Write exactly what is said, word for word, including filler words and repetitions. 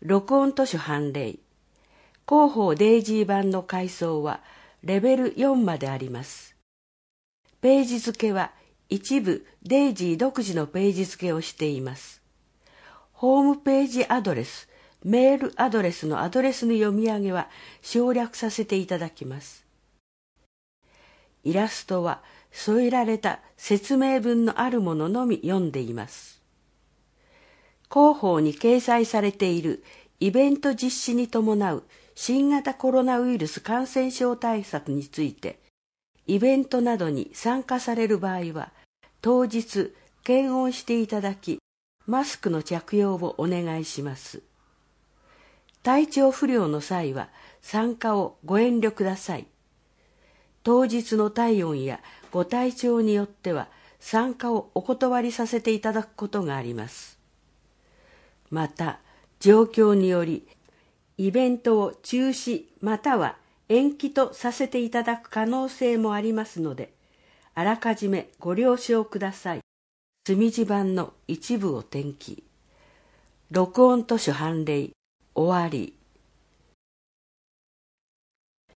録音図書判例。広報デイジー版の階層はレベルよんまであります。ページ付けは一部デイジー独自のページ付けをしています。ホームページアドレス、メールアドレスのアドレスの読み上げは省略させていただきます。イラストは添えられた説明文のあるもののみ読んでいます。広報に掲載されているイベント実施に伴う新型コロナウイルス感染症対策について、イベントなどに参加される場合は、当日検温していただき、マスクの着用をお願いします。体調不良の際は参加をご遠慮ください。当日の体温やご体調によっては参加をお断りさせていただくことがあります。また、状況により、イベントを中止または延期とさせていただく可能性もありますので、あらかじめご了承ください。墨字版の一部を転記。録音図書判例終わり。